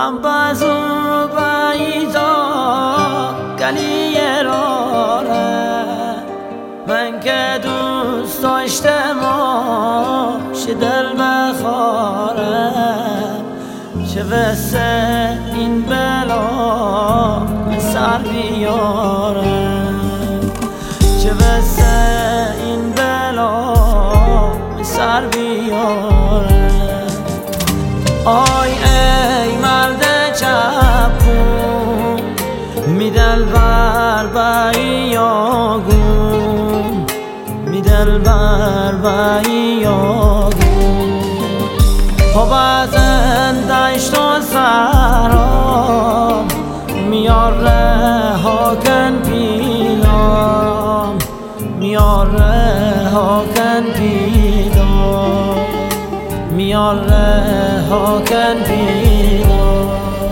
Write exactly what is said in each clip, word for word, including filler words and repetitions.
هم بازو بایزا گلی راره من که دوست داشتم ش دل بخاره چه وسه این بلا سر بیاره چه وسه این بلا سر بیاره آی ای مرد چپون می دل بر بیاگون می دل بر بیاگون خب از دشت و سرام میار رها کن پیلام میار رها کن پیلام میار رها کن پیلام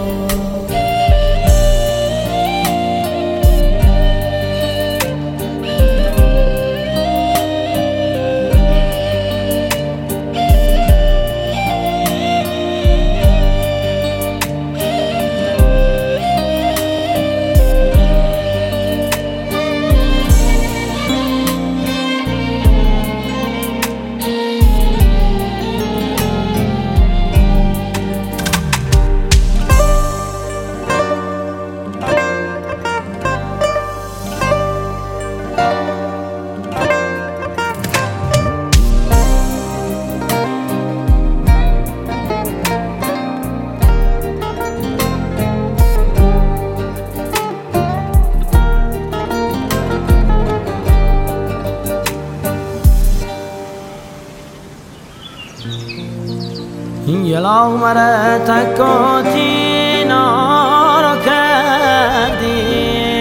یلا مرا تکوتی نارو کردی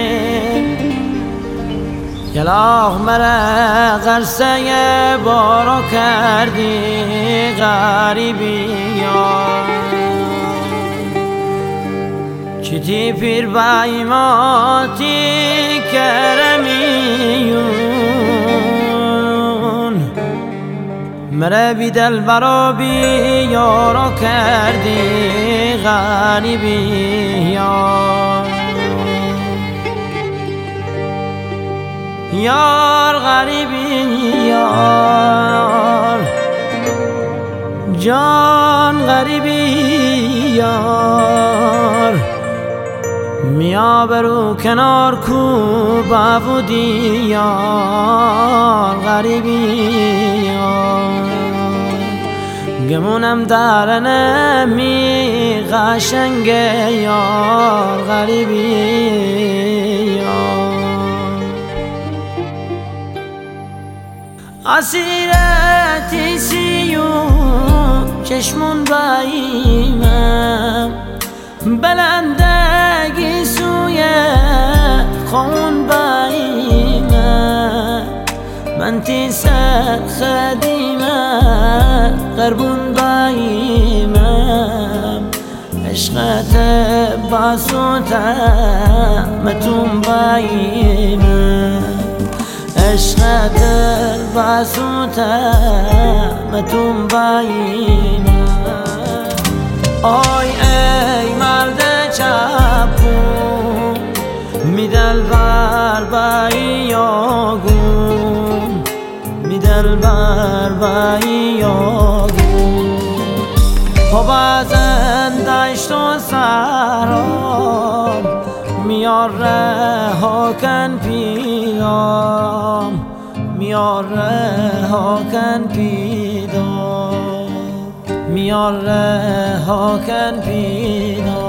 یلا مرا غرسه بارو کردی غریبی چیتی پیر بایماتی کرمیون مرا بی دل برا بی یارو کردی غریبی یار یار غریبی یار جان غریبی یار میا برو کنار کو بابودی یار غریبی یار گمونم در نمی قشنگ یار غریبی یار اسیرتی سیون چشمون بایمم بلندگی سوی خون بایمم من تی سر خدیمم قربون بایمم عشقت باسوتم متون بایمم عشقت باسوتم متون بایمم آی ای مرد چپون می دل بر بیاگون می دل بر بیاگون خب از دشت و سرام میار رها کن پیلام میار رها کن پیلام میار رها کن پیلام